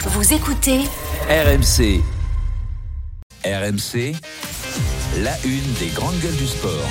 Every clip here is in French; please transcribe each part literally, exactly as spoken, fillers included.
Vous écoutez R M C. R M C, la une des grandes gueules du sport.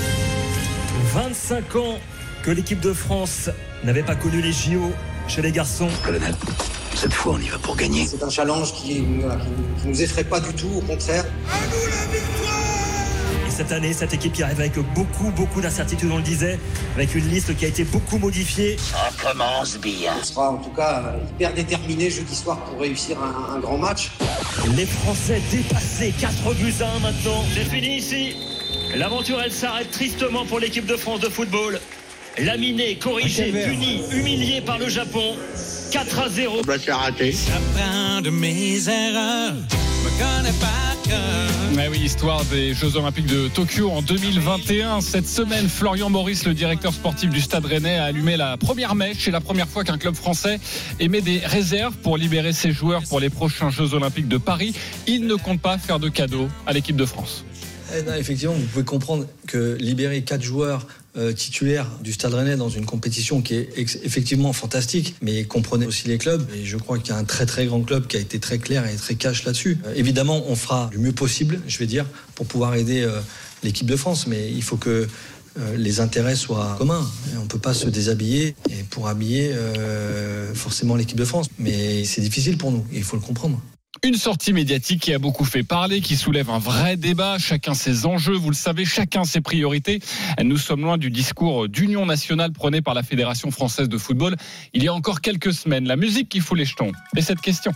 vingt-cinq ans que l'équipe de France n'avait pas connu les J O chez les garçons. Colonel, cette fois on y va pour gagner. C'est un challenge qui, qui, qui nous effraie pas du tout, au contraire. À nous la victoire! Et cette année, cette équipe qui arrive avec beaucoup, beaucoup d'incertitudes, on le disait, avec une liste qui a été beaucoup modifiée. Ça commence bien. On sera en tout cas hyper déterminé jeudi soir pour réussir un, un grand match. Les Français dépassés, quatre buts à un maintenant. C'est fini ici. L'aventure, elle s'arrête tristement pour l'équipe de France de football. Laminé, corrigé, puni, humilié par le Japon. quatre à zéro. Bah, c'est raté. J'apprends de mes erreurs. Me connais pas que... Mais oui, histoire des Jeux Olympiques de Tokyo en deux mille vingt et un. Cette semaine, Florian Maurice, le directeur sportif du Stade Rennais, a allumé la première mèche. C'est la première fois qu'un club français émet des réserves pour libérer ses joueurs pour les prochains Jeux Olympiques de Paris. Il ne compte pas faire de cadeaux à l'équipe de France. Eh non, effectivement, vous pouvez comprendre que libérer quatre joueurs euh, titulaires du Stade Rennais dans une compétition qui est ex- effectivement fantastique, mais comprenez aussi les clubs. Et je crois qu'il y a un très très grand club qui a été très clair et très cash là-dessus. Euh, évidemment, on fera du mieux possible, je vais dire, pour pouvoir aider euh, l'équipe de France, mais il faut que euh, les intérêts soient communs. Et on ne peut pas se déshabiller et pour habiller euh, forcément l'équipe de France. Mais c'est difficile pour nous, et il faut le comprendre. Une sortie médiatique qui a beaucoup fait parler, qui soulève un vrai débat, chacun ses enjeux, vous le savez, chacun ses priorités. Nous sommes loin du discours d'union nationale prôné par la Fédération française de football il y a encore quelques semaines. La musique qui fout les jetons. Et cette question.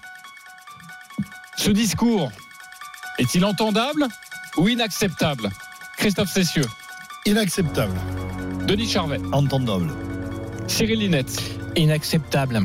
Ce discours est-il entendable ou inacceptable ? Christophe Cessieux. Inacceptable. Denis Charvet. Entendable. Cyril Linette. Inacceptable.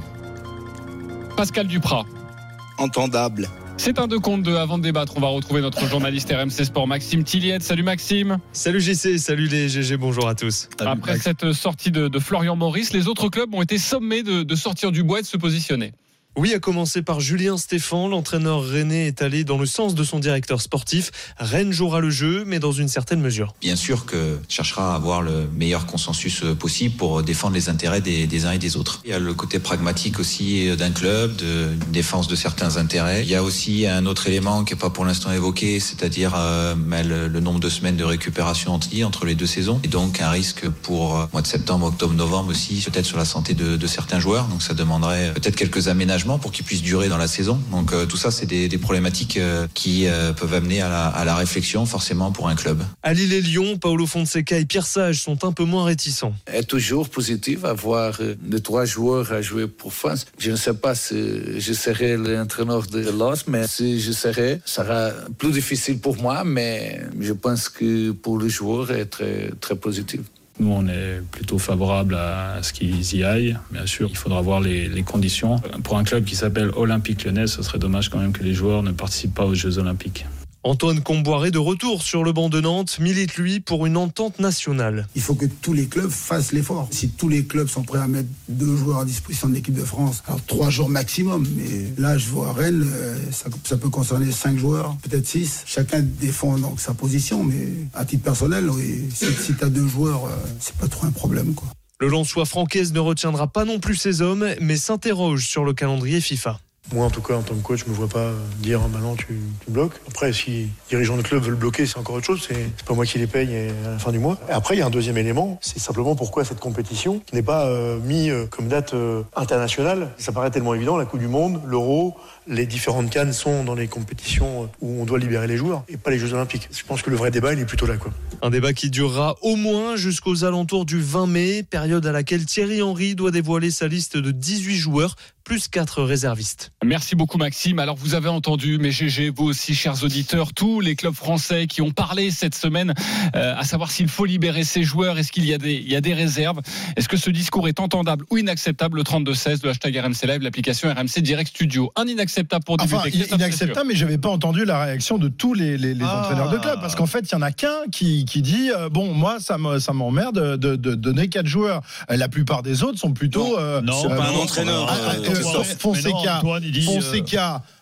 Pascal Duprat. Entendable. C'est un deux contre deux. Avant de débattre, on va retrouver notre journaliste R M C Sport, Maxime Tilliette. Salut Maxime. Salut J C, salut les G G, bonjour à tous. Salut, Après Max. Cette sortie de, de Florian Maurice, les autres clubs ont été sommés de, de sortir du bois et de se positionner. Oui, à commencer par Julien Stéphan, l'entraîneur rennais est allé dans le sens de son directeur sportif. Rennes jouera le jeu, mais dans une certaine mesure. Bien sûr que cherchera à avoir le meilleur consensus possible pour défendre les intérêts des, des uns et des autres. Il y a le côté pragmatique aussi d'un club, de une défense de certains intérêts. Il y a aussi un autre élément qui n'est pas pour l'instant évoqué, c'est-à-dire euh, le, le nombre de semaines de récupération entre, entre les deux saisons. Et donc un risque pour euh, mois de septembre, octobre, novembre aussi, peut-être sur la santé de, de certains joueurs. Donc ça demanderait peut-être quelques aménagements pour qu'ils puissent durer dans la saison. Donc euh, tout ça, c'est des, des problématiques euh, qui euh, peuvent amener à la, à la réflexion forcément pour un club. À Lille et Lyon, Paolo Fonseca et Pierre Sage sont un peu moins réticents. Est toujours positif avoir les trois joueurs à jouer pour France. Je ne sais pas si je serai l'entraîneur de L O S, mais si je serai, ça sera plus difficile pour moi, mais je pense que pour les joueurs, c'est très, très positif. Nous, on est plutôt favorable à ce qu'ils y aillent. Bien sûr, il faudra voir les, les conditions. Pour un club qui s'appelle Olympique Lyonnais, ce serait dommage quand même que les joueurs ne participent pas aux Jeux Olympiques. Antoine Comboiré est de retour sur le banc de Nantes, milite lui pour une entente nationale. Il faut que tous les clubs fassent l'effort. Si tous les clubs sont prêts à mettre deux joueurs à disposition de l'équipe de France, alors trois jours maximum, mais là je vois Rennes, ça, ça peut concerner cinq joueurs, peut-être six. Chacun défend donc sa position, mais à titre personnel, oui, si, si tu as deux joueurs, c'est pas trop un problème, quoi. Le Lensois Francaise ne retiendra pas non plus ses hommes, mais s'interroge sur le calendrier FIFA. Moi, en tout cas, en tant que coach, je me vois pas dire ah, maintenant tu, tu bloques. Après, si les dirigeants de club veulent bloquer, c'est encore autre chose. C'est, c'est pas moi qui les paye à la fin du mois. Et après, il y a un deuxième élément. C'est simplement pourquoi cette compétition n'est pas euh, mise euh, comme date euh, internationale. Ça paraît tellement évident. La Coupe du Monde, l'Euro, les différentes cannes sont dans les compétitions où on doit libérer les joueurs et pas les Jeux Olympiques. Je pense que le vrai débat, il est plutôt là, quoi. Un débat qui durera au moins jusqu'aux alentours du vingt mai, période à laquelle Thierry Henry doit dévoiler sa liste de dix-huit joueurs, plus quatre réservistes. Merci beaucoup Maxime. Alors vous avez entendu, mais G G, vous aussi chers auditeurs, tous les clubs français qui ont parlé cette semaine, euh, à savoir s'il faut libérer ces joueurs, est-ce qu'il y a des, il y a des réserves, est-ce que ce discours est entendable ou inacceptable, le trente-deux seize, le hashtag R M C Live, l'application R M C Direct Studio. Un inacceptable pour débuter. Enfin, inacceptable, mais j'avais pas entendu la réaction de tous les, les, les ah. entraîneurs de club, parce qu'en fait, il y en a qu'un qui, qui dit, euh, bon, moi, ça, me, ça m'emmerde de, de, de donner quatre joueurs. La plupart des autres sont plutôt... Non, euh, non euh, pas euh, un entraîneur. Euh, euh, Fonseca, Fonseca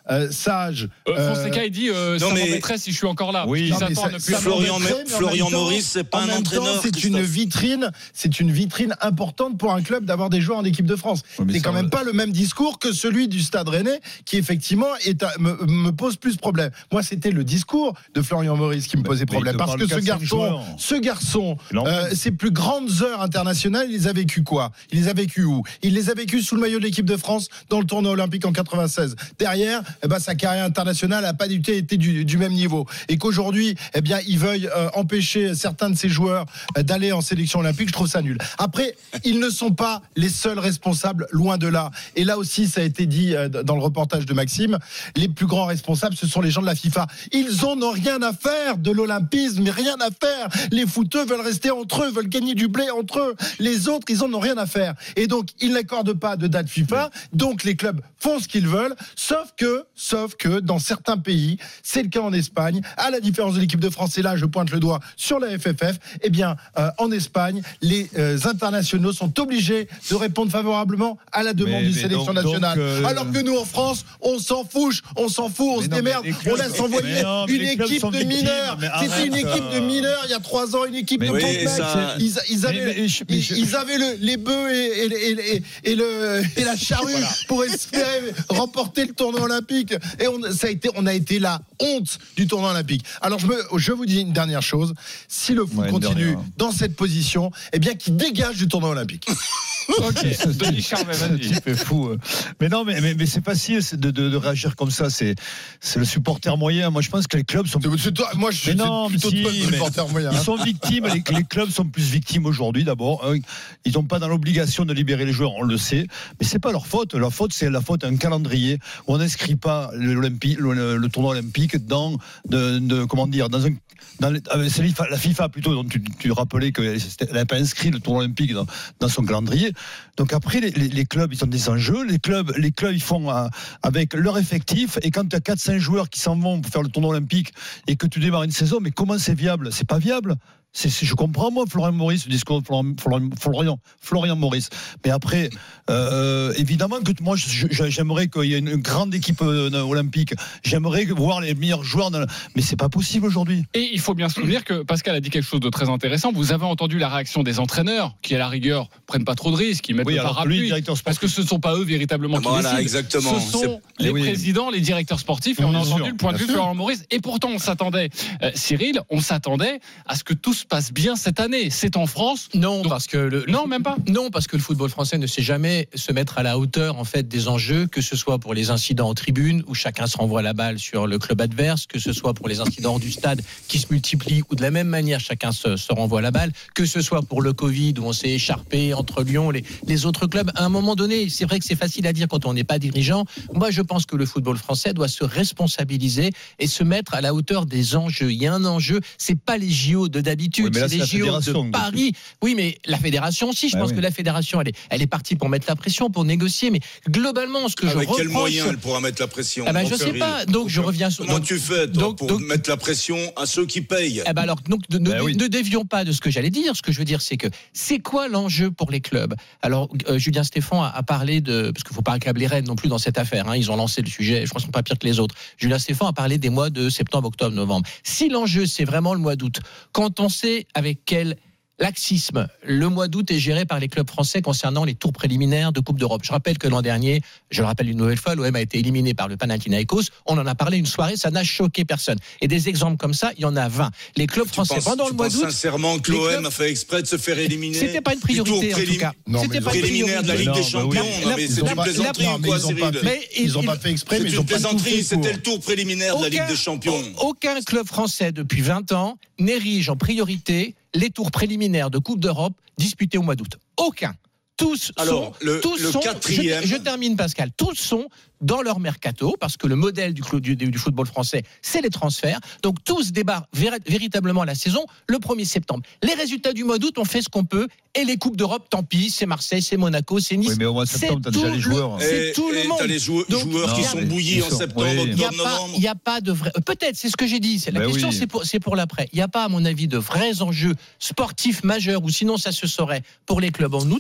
euh, sage. Euh, Fonseca, il dit euh, ça mais... m'embêterait si je suis encore là. Oui, non, mais ça, depuis ça Florian, Florian Maurice, c'est pas un entraîneur. C'est une vitrine, c'est une vitrine importante pour un club d'avoir des joueurs en équipe de France. Oui, c'est quand même va... pas le même discours que celui du Stade Rennais, qui effectivement est à, me, me pose plus problème. Moi, c'était le discours de Florian Maurice qui me posait problème, parce que ce garçon, ce garçon, euh, ses plus grandes heures internationales, il les a vécues quoi ? Il les a vécues où ? Il les a vécues sous le maillot de l'équipe de France dans le tournoi olympique en quatre-vingt-seize. Derrière, eh ben, sa carrière internationale n'a pas du tout été du, du même niveau. Et qu'aujourd'hui, eh bien, il veuille euh, empêcher certains de ses joueurs euh, d'aller en sélection olympique, je trouve ça nul. Après, ils ne sont pas les seuls responsables, loin de là. Et là aussi, ça a été dit euh, dans le reportage de Maxime, les plus grands responsables, ce sont les gens de la FIFA. Ils en ont rien à faire de l'olympisme, mais rien à faire. Les footeux veulent rester entre eux, veulent gagner du blé entre eux. Les autres, ils en ont rien à faire. Et donc, ils n'accordent pas de date FIFA. Donc, les clubs font ce qu'ils veulent. Sauf que, sauf que, dans certains pays, c'est le cas en Espagne, à la différence de l'équipe de France, et là, je pointe le doigt sur la F F F, eh bien, euh, en Espagne, les euh, internationaux sont obligés de répondre favorablement à la demande mais, du mais sélection donc, nationale. Donc, euh... Alors que nous, en France, on s'en fout, on s'en fout, on mais se non, démerde, clubs, on laisse envoyer non, une équipe de mineurs. C'était une équipe de mineurs il y a trois ans, une équipe mais de oui, ça... ils, ils avaient, mais, mais je, mais je... ils avaient le, les bœufs et, et, et, et, et, le, et la charrue voilà. pour espérer remporter le tournoi olympique. Et on, ça a été, on a été la honte du tournoi olympique. Alors je, me, je vous dis une dernière chose, si le foot ouais, continue dernière. dans cette position, eh bien qu'il dégage du tournoi olympique. Ok, Denis Charvet, vas-y. C'est fou. Mais non, mais, mais, mais c'est facile de, de, de réagir comme ça. C'est, c'est le supporter moyen. Moi, je pense que les clubs sont. C'est toi, moi, je suis non, plutôt si, toi le supporter moyen. Ils sont victimes. les, les clubs sont plus victimes aujourd'hui. D'abord, ils n'ont pas dans l'obligation de libérer les joueurs. On le sait, mais c'est pas leur faute. Leur faute, c'est la faute d'un calendrier où on n'inscrit pas l'Olympique, le, le tournoi olympique dans, de, de, comment dire, dans un. Dans les, c'est la FIFA plutôt, dont tu, tu rappelais qu'elle n'avait pas inscrit le tournoi olympique dans, dans son calendrier. Donc après, les, les, les clubs, ils ont des enjeux. Les clubs, les clubs ils font euh, avec leur effectif. Et quand tu as quatre cinq joueurs qui s'en vont pour faire le tournoi olympique et que tu démarres une saison, mais comment c'est viable ? C'est pas viable. C'est, c'est, je comprends, moi, Florian Maurice, le discours de Florian, Florian, Florian, Florian Maurice. Mais après, euh, évidemment que moi, je, j'aimerais qu'il y ait une grande équipe euh, olympique. J'aimerais voir les meilleurs joueurs. Dans la... Mais c'est pas possible aujourd'hui. Et il faut bien se souvenir que Pascal a dit quelque chose de très intéressant. Vous avez entendu la réaction des entraîneurs qui, à la rigueur, prennent pas trop de risques, ils mettent oui, le parapluie, parce que ce ne sont pas eux véritablement qui voilà, décident. Exactement. Ce sont c'est... les oui. présidents, les directeurs sportifs. Et oui, on a entendu sûr, le point de vue de Florian Maurice. Et pourtant, on s'attendait, euh, Cyril, on s'attendait à ce que tout se passe bien cette année. C'est en France. Non, donc, parce que le, non, même pas. Non, parce que le football français ne sait jamais se mettre à la hauteur en fait des enjeux, que ce soit pour les incidents en tribune où chacun se renvoie la balle sur le club adverse, que ce soit pour les incidents hors du stade qui se multiplient ou de la même manière chacun se, se renvoie la balle, que ce soit pour le Covid où on s'est écharpé entre Lyon les les autres clubs. À un moment donné, c'est vrai que c'est facile à dire quand on n'est pas dirigeant. Moi, je pense que le football français doit se responsabiliser et se mettre à la hauteur des enjeux. Il y a un enjeu, c'est pas les J O de d'habitude, oui, là, c'est les J O de Paris. Oui, mais la fédération aussi, je bah pense oui. que la fédération, elle est, elle est partie pour mettre la pression, pour négocier. Mais globalement, ce que Avec je reproche... quel moyen elle pourra mettre la pression ah bah, je sais pas. Donc, je reviens sur... Comment donc, tu fais, toi, donc, pour donc, mettre la pression à ceux qui payent eh bah alors, donc, ne, bah ne, oui. ne dévions pas de ce que j'allais dire. Ce que je veux dire, c'est que c'est quoi l'enjeu pour les clubs ? Alors, euh, Julien Stéphan a, a parlé de... Parce qu'il ne faut pas accabler Rennes non plus dans cette affaire. Hein, ils ont lancé le sujet, je crois qu'ils ne sont pas pires que les autres. Julien Stéphan a parlé des mois de septembre, octobre, novembre. Si l'enjeu, c'est vraiment le mois d'août, quand on sait avec quel... laxisme, le mois d'août est géré par les clubs français concernant les tours préliminaires de Coupe d'Europe. Je rappelle que l'an dernier, je le rappelle une nouvelle fois, l'O M a été éliminé par le Panathinaikos. On en a parlé une soirée, ça n'a choqué personne. Et des exemples comme ça, il y en a vingt. Les clubs tu français, penses, pendant le mois d'août... sincèrement que l'O M clubs... a fait exprès de se faire éliminer? C'était pas une priorité, en tout cas. Non, C'était pas une priorité. de la Ligue non, des Champions. Oui. Non, mais c'est une plaisanterie ou quoi, Cyril? Ils n'ont pas fait exprès, mais ils ont pas tout fait. C'était le tour préliminaire de la Ligue des Champions. Aucun club français, depuis vingt ans, n'érige en priorité les tours préliminaires de Coupe d'Europe disputés au mois d'août. Aucun. Tous Alors, sont, le, tous le sont quatrième... je, je termine, Pascal. Tous sont dans leur mercato, parce que le modèle du, du, du football français, c'est les transferts. Donc, tous débarquent vér- véritablement la saison le premier septembre. Les résultats du mois d'août, on fait ce qu'on peut. Et les Coupes d'Europe, tant pis, c'est Marseille, c'est Monaco, c'est Nice. Oui, mais au mois de septembre, t'as déjà les joueurs. Le, c'est et, tout et le monde. T'as les jou- Donc, joueurs qui sont bouillis en septembre, oui. octobre, novembre. Il n'y a pas de vrai... Peut-être, c'est ce que j'ai dit. C'est la ben question, oui. c'est, pour, c'est pour l'après. Il n'y a pas, à mon avis, de vrais enjeux sportifs majeurs, ou sinon ça se saurait pour les clubs en août. Et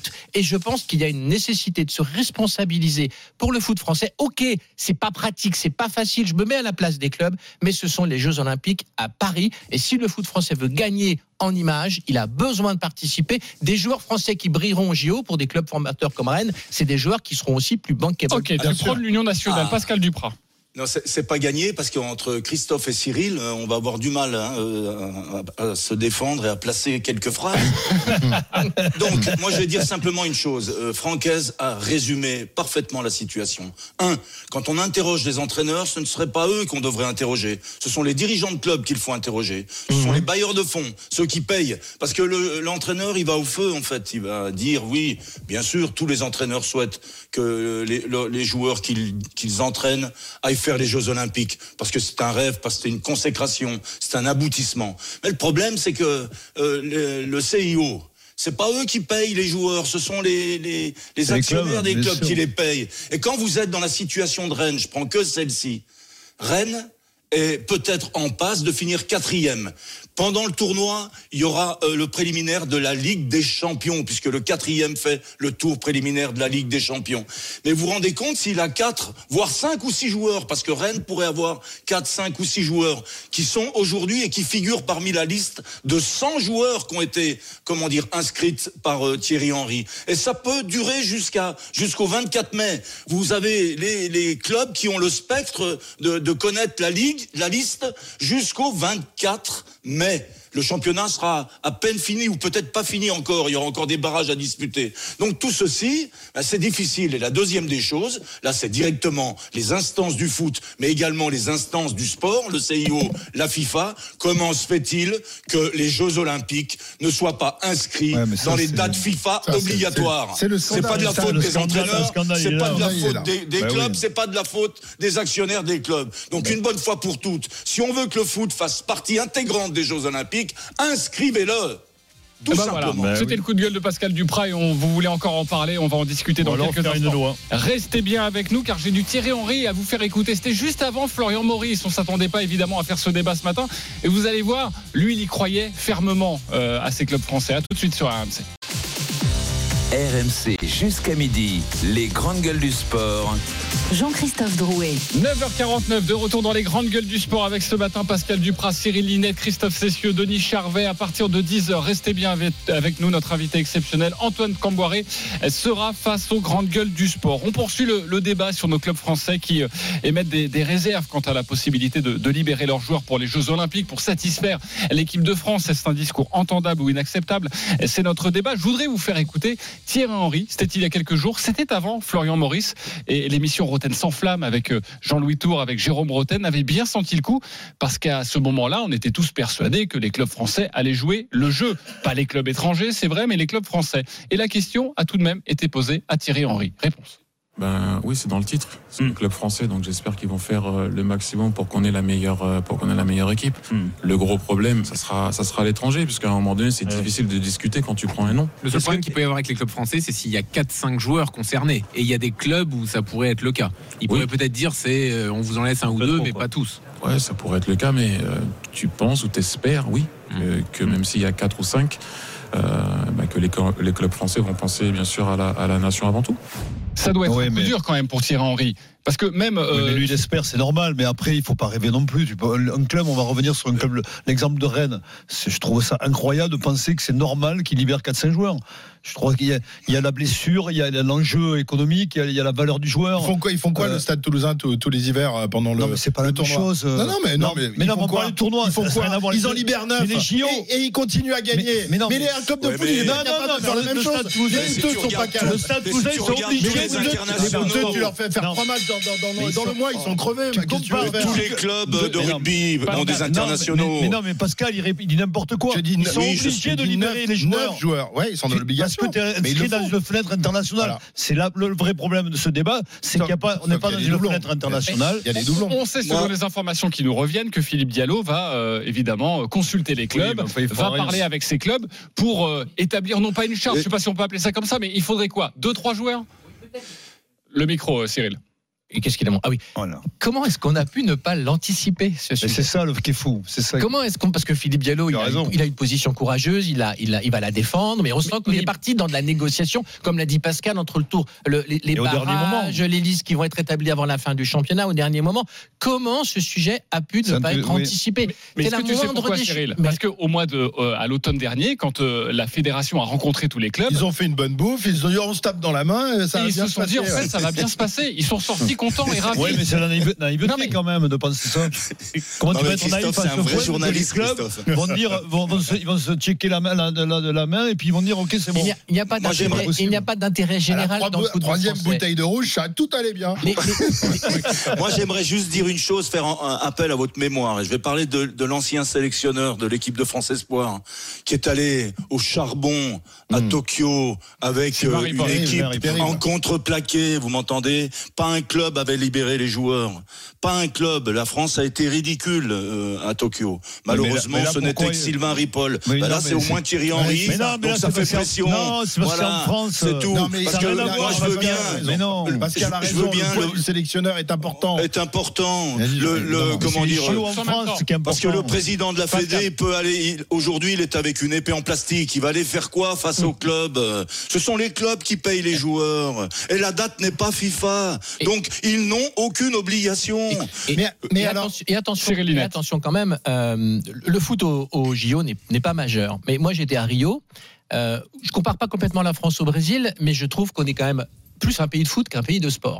je pense qu'il y a une nécessité de se responsabiliser pour le foot français. Ok, c'est pas pratique, c'est pas facile, je me mets à la place des clubs, mais ce sont les Jeux Olympiques à Paris. Et si le foot français veut gagner en image, il a besoin de participer. Des joueurs français qui brilleront au J O pour des clubs formateurs comme Rennes, c'est des joueurs qui seront aussi plus bankable. Ok, tu prends l'Union nationale, Ah. Pascal Duprat. Non, c'est, c'est pas gagné parce qu'entre Christophe et Cyril, euh, on va avoir du mal hein, euh, à, à se défendre et à placer quelques phrases. Donc, moi, je vais dire simplement une chose. Euh, Francaise a résumé parfaitement la situation. Un, quand on interroge les entraîneurs, ce ne serait pas eux qu'on devrait interroger. Ce sont les dirigeants de club qu'il faut interroger. Ce sont les bailleurs de fonds, ceux qui payent. Parce que le, l'entraîneur, il va au feu, en fait. Il va dire, oui, bien sûr, tous les entraîneurs souhaitent que les, les joueurs qu'ils, qu'ils entraînent aillent faire les Jeux Olympiques, parce que c'est un rêve, parce que c'est une consécration, c'est un aboutissement. Mais le problème, c'est que euh, le, le C I O, c'est pas eux qui payent les joueurs, ce sont les, les, les actionnaires des clubs qui les payent. Et quand vous êtes dans la situation de Rennes, je prends que celle-ci, Rennes est peut-être en passe de finir quatrième. Pendant le tournoi, il y aura euh, le préliminaire de la Ligue des Champions, puisque le quatrième fait le tour préliminaire de la Ligue des Champions. Mais vous vous rendez compte s'il a quatre, voire cinq ou six joueurs, parce que Rennes pourrait avoir quatre, cinq ou six joueurs qui sont aujourd'hui et qui figurent parmi la liste de cent joueurs qui ont été, comment dire, inscrites par euh, Thierry Henry. Et ça peut durer jusqu'à jusqu'au vingt-quatre mai. Vous avez les, les clubs qui ont le spectre de, de connaître la ligue, la liste jusqu'au vingt-quatre mai. Le championnat sera à peine fini ou peut-être pas fini encore. Il y aura encore des barrages à disputer. Donc tout ceci, ben, c'est difficile. Et la deuxième des choses, là c'est directement les instances du foot, mais également les instances du sport, le C I O, la FIFA. Comment se fait-il que les Jeux Olympiques ne soient pas inscrits ouais, ça, dans les dates FIFA ça, obligatoires? C'est, c'est, c'est, le scandale, c'est pas de la ça, faute des scandale, entraîneurs, scandale, c'est pas de la là, faute des, des bah, clubs, oui. c'est pas de la faute des actionnaires des clubs. Donc bah. une bonne fois pour toutes, si on veut que le foot fasse partie intégrante des Jeux Olympiques, inscrivez-le. Tout ben simplement. Voilà. C'était oui. le coup de gueule de Pascal Duprat et on, vous voulez encore en parler, on va en discuter dans bon, quelques instants. Restez bien avec nous car j'ai du Thierry Henry à vous faire écouter. C'était juste avant Florian Maurice. On ne s'attendait pas évidemment à faire ce débat ce matin. Et vous allez voir, lui il y croyait fermement euh, à ces clubs français. À tout de suite sur R M C. R M C jusqu'à midi, les grandes gueules du sport. Jean-Christophe Drouet. neuf heures quarante-neuf, de retour dans les grandes gueules du sport avec ce matin Pascal Duprat, Cyril Linette, Christophe Cessieux, Denis Charvet. À partir de dix heures, restez bien avec, avec nous. Notre invité exceptionnel, Antoine Camboiré, sera face aux grandes gueules du sport. On poursuit le, le débat sur nos clubs français qui euh, émettent des, des réserves quant à la possibilité de, de libérer leurs joueurs pour les Jeux Olympiques, pour satisfaire l'équipe de France. Est-ce un discours entendable ou inacceptable? C'est notre débat. Je voudrais vous faire écouter Thierry Henry. C'était il y a quelques jours. C'était avant Florian Maurice et l'émission Roten sans flamme avec Jean-Louis Tour, avec Jérôme Roten avait bien senti le coup parce qu'à ce moment-là, on était tous persuadés que les clubs français allaient jouer le jeu. Pas les clubs étrangers, c'est vrai, mais les clubs français. Et la question a tout de même été posée à Thierry Henry. Réponse. Ben oui, c'est dans le titre. C'est mmh. le club français, donc j'espère qu'ils vont faire euh, le maximum pour qu'on ait la meilleure, euh, pour qu'on ait la meilleure équipe. Mmh. Le gros problème, ça sera, ça sera à l'étranger, puisqu'à un moment donné, c'est ouais. difficile de discuter quand tu prends un nom. Le seul problème qu'il peut y avoir avec les clubs français, c'est s'il y a quatre cinq joueurs concernés, et il y a des clubs où ça pourrait être le cas. Ils oui. pourraient peut-être dire, c'est, euh, on vous en laisse un ou deux, mais quoi. pas tous. Ouais, ça pourrait être le cas, mais euh, tu penses ou t'espères, oui, mmh. euh, que mmh. même s'il y a quatre ou cinq, euh, bah, que les, les clubs français vont penser bien sûr à la, à la nation avant tout. Ça doit être ouais, un peu mais... dur quand même pour Thierry Henry. Parce que même. Euh... Oui, mais lui, il espère, c'est normal. Mais après, il ne faut pas rêver non plus. Tu peux... Un club, on va revenir sur un club. L'exemple de Rennes. C'est... Je trouve ça incroyable de penser que c'est normal qu'il libère quatre cinq joueurs. Je trouve qu'il y a, il y a la blessure, il y a l'enjeu économique, il y a, il y a la valeur du joueur. Ils font quoi, ils font quoi euh... le Stade Toulousain tous, tous les hivers pendant le. Non, mais c'est pas la même chose. Non, non, mais non, mais, mais non, on parle du tournoi. Ils font quoi? Ils les... en libèrent neuf. Et, et ils continuent à gagner. Mais, mais, non, mais, mais les un club de foot, ils sont capables de faire la même chose. Les deux sont pas capables. Le Stade Toulousain, ils sont obligés. Tu leur fais faire trois matchs dans le mois, ils sont crevés. Tous les clubs de rugby ont des internationaux. Mais non, mais Pascal, il dit n'importe quoi. Ils sont obligés de libérer les joueurs. neuf joueurs. Ouais, ils sont dans l'obligation. Parce que tu es inscrit dans une fenêtre internationale. Voilà. C'est là le vrai problème de ce débat, c'est qu'il y a pas, on n'est pas dans une fenêtre internationale. Il y a des doublons. On sait selon les informations qui nous reviennent que Philippe Diallo va euh, évidemment consulter les clubs, oui, va parler avec ces clubs pour euh, établir non pas une charte, je ne sais pas si on peut appeler ça comme ça, mais il faudrait quoi, deux trois joueurs. Le micro, euh, Cyril. Et qu'est-ce qu'il a Ah oui. Voilà. Comment est-ce qu'on a pu ne pas l'anticiper ce sujet ? C'est ça le qui est fou. C'est ça. Comment est-ce qu'on parce que Philippe Diallo, il a, une, il a une position courageuse, il a, il a, il va la défendre, mais on sent qu'on est parti dans de la négociation, comme l'a dit Pascal, entre le tour, le, les, les barrages, les listes qui vont être établies avant la fin du championnat au dernier moment. Comment ce sujet a pu ne pas être oui. anticipé ? Mais, mais est-ce que tu sais pourquoi, Cyril ? mais... Parce qu'au mois de, euh, à l'automne dernier, quand euh, la fédération a rencontré tous les clubs, ils ont fait une bonne bouffe, ils ont dit on se tape dans la main, ça va ils bien se sont dit en fait ça va bien se passer. Ils sont sortis contents et ravis. Oui, mais c'est la naïveté mais... quand même de penser ça. Comment non, tu vas être naïf face au vrai journaliste les clubs vont dire, vont, vont se, ils vont se checker la main, la, la, de la main et puis ils vont dire ok c'est bon. Il n'y a, il y a pas d'intérêt, il n'y a pas d'intérêt général dans le football. Troisième bouteille de rouge, ça tout allait bien. Les, les... Moi j'aimerais juste dire une chose, faire un, un appel à votre mémoire. Et je vais parler de, de l'ancien sélectionneur de l'équipe de France Espoir qui est allé au charbon à mmh. Tokyo avec euh, une Paris, équipe Paris, en contreplaqué. Vous m'entendez ? Pas un club avait libéré les joueurs. Pas un club. La France a été ridicule euh, à Tokyo. Malheureusement, mais là, mais là, ce n'était que il... Sylvain Ripoll. Ben là, c'est au moins Thierry Henry. Mais non, mais donc là, ça fait pression. Non, c'est parce voilà, qu'en France, c'est tout. Non, mais parce que là, moi, je veux bien. Mais non, parce qu'à la raison, bien, le, le sélectionneur est important. Est important. Le, le comment dire en France, parce que le président de la Fédé peut aller. Aujourd'hui, il est avec une épée en plastique. Il va aller faire quoi face au club ? Ce sont les clubs qui payent les joueurs. Et la date n'est pas FIFA. Donc, ils n'ont aucune obligation. Et, et, mais, mais et, alors, attention, et, attention, et attention quand même, euh, le foot au, au J O n'est, n'est pas majeur. Mais moi, j'étais à Rio. Euh, je compare pas complètement la France au Brésil, mais je trouve qu'on est quand même plus un pays de foot qu'un pays de sport.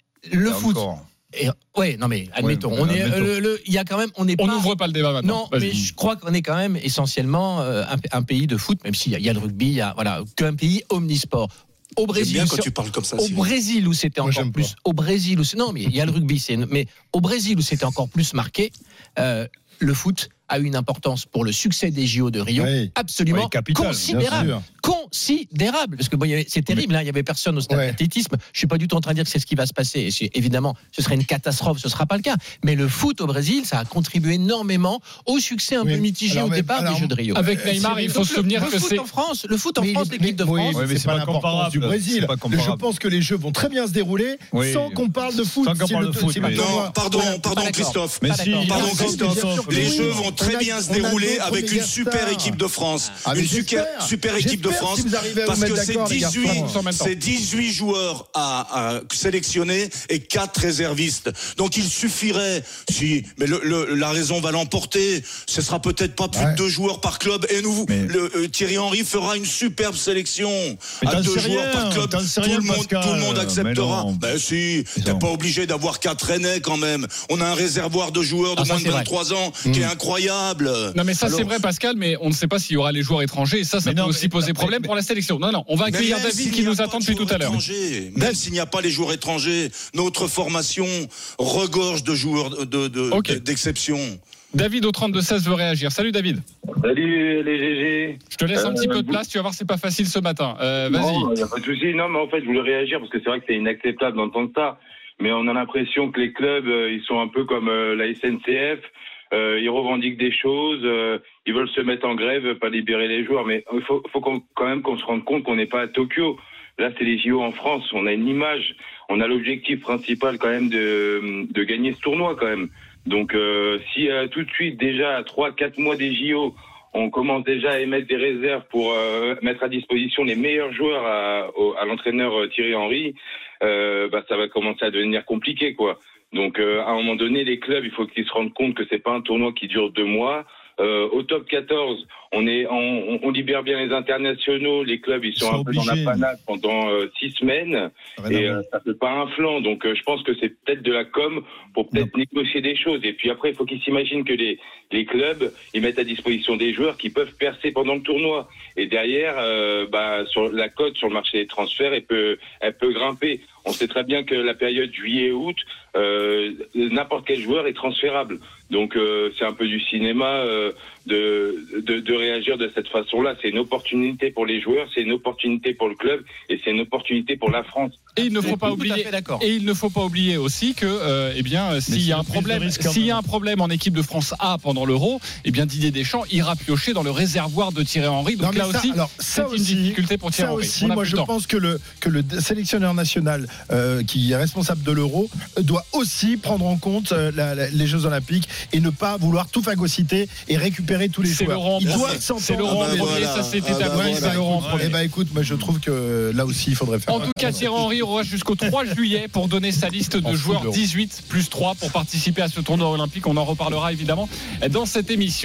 Le foot. Et, ouais, non mais admettons, ouais, on est, admettons. Le, le, il y a quand même, on est on pas. n'ouvre pas le débat maintenant. Non, Vas-y. mais je crois qu'on est quand même essentiellement euh, un, un pays de foot, même s'il y a, il y a le rugby, il y a voilà, qu'un pays omnisport. Au Brésil, bien quand tu parles comme ça, au Brésil où c'était encore Moi, plus, pas. au Brésil où c'est, non mais il y a le rugby, c'est, mais au Brésil où c'était encore plus marqué, euh, le foot a une importance pour le succès des J O de Rio oui. absolument oui, capital, considérable. Considérable. Parce que bon, y avait, c'est terrible, hein, il n'y avait personne au stade ouais. d'athlétisme. Je ne suis pas du tout en train de dire que c'est ce qui va se passer. Et c'est, évidemment, ce serait une catastrophe, ce ne sera pas le cas. Mais le foot au Brésil, ça a contribué énormément au succès un oui. peu mitigé alors, au départ alors, des Jeux de Rio. Avec Neymar, il faut se souvenir le que foot c'est. En France, le foot en France, mais, l'équipe de France, oui, mais c'est, c'est pas, pas l'importance du Brésil. Je pense que les Jeux vont très bien se dérouler oui. sans qu'on parle de foot. Sans qu'on parle de foot. Non, pardon, pardon Christophe. Pardon Christophe. Les Jeux vont très bien se dérouler avec une super équipe de France. Une super équipe de France. Parce que c'est dix-huit, c'est dix-huit joueurs à, à sélectionner et quatre réservistes. Donc il suffirait, si, mais le, le, la raison va l'emporter, ce sera peut-être pas plus ouais. de deux joueurs par club. Et nous, mais... le, euh, Thierry Henry fera une superbe sélection mais à deux joueurs rien, par club. Tout le, monde, tout le monde acceptera. Ben si, t'es pas obligé d'avoir quatre Rennais quand même. On a un réservoir de joueurs de ah, moins de vingt-trois vrai. ans mmh. qui est incroyable. Non mais ça Alors... c'est vrai Pascal, mais on ne sait pas s'il y aura les joueurs étrangers. Et ça, ça mais peut non, aussi poser problème mais... pour la sélection. Non, non, on va accueillir David qui nous attend depuis tout à l'heure. Même s'il n'y a pas les joueurs étrangers, notre formation regorge de joueurs de, de, okay. d'exception. David au trente-deux seize veut réagir. Salut David. Salut les G G. Je te laisse un euh, petit peu de place, tu vas voir c'est pas facile ce matin. Euh, vas-y. Non, il n'y a pas de souci. Non, mais en fait, je voulais réagir parce que c'est vrai que c'est inacceptable d'entendre ça. Mais on a l'impression que les clubs, euh, ils sont un peu comme euh, la S N C F. Euh, ils revendiquent des choses, euh, ils veulent se mettre en grève, pas libérer les joueurs. Mais il faut, faut qu'on, quand même qu'on se rende compte qu'on n'est pas à Tokyo. Là, c'est les J O en France. On a une image. On a l'objectif principal quand même de, de gagner ce tournoi quand même. Donc, euh, si euh, tout de suite, déjà à trois quatre mois des J O, on commence déjà à émettre des réserves pour euh, mettre à disposition les meilleurs joueurs à, au, à l'entraîneur Thierry Henry, euh, bah, ça va commencer à devenir compliqué, quoi. Donc, euh, à un moment donné, les clubs, il faut qu'ils se rendent compte que c'est pas un tournoi qui dure deux mois. Euh, au top quatorze, on est, on, on libère bien les internationaux. Les clubs, ils sont, sont un peu obligés. Dans la panade pendant euh, six semaines et euh, ça fait pas un flanc. Donc, euh, je pense que c'est peut-être de la com pour peut-être non. négocier des choses. Et puis après, il faut qu'ils s'imaginent que les les clubs, ils mettent à disposition des joueurs qui peuvent percer pendant le tournoi. Et derrière, euh, bah, sur la cote sur le marché des transferts, elle peut, elle peut grimper. On sait très bien que la période juillet-août, euh, n'importe quel joueur est transférable. Donc euh, c'est un peu du cinéma euh, de, de de réagir de cette façon-là. C'est une opportunité pour les joueurs, c'est une opportunité pour le club et c'est une opportunité pour la France. Et il ne faut pas oublier. Et il ne faut pas oublier aussi que, euh, eh bien, s'il y a un problème, s'il y a un problème en équipe de France A pendant l'Euro, eh bien Didier Deschamps ira piocher dans le réservoir de Thierry Henry. Donc non, là ça, aussi, alors, c'est ça une aussi, difficulté pour Thierry ça Henry. aussi, moi je temps. pense que le que le sélectionneur national euh, qui est responsable de l'Euro doit aussi prendre en compte euh, la, la, les Jeux Olympiques et ne pas vouloir tout phagocyter et récupérer tous les c'est joueurs. Laurent, il doit c'est, s'entendre. c'est Laurent ah ben premier, voilà. ça s'est ah établi. Ben c'est voilà. Laurent premier. Eh ben écoute, moi je trouve que là aussi il faudrait faire. En tout cas, Thierry Henry aura jusqu'au trois juillet pour donner sa liste de joueurs dix-huit plus trois pour participer à ce tournoi olympique. On en reparlera évidemment dans cette émission.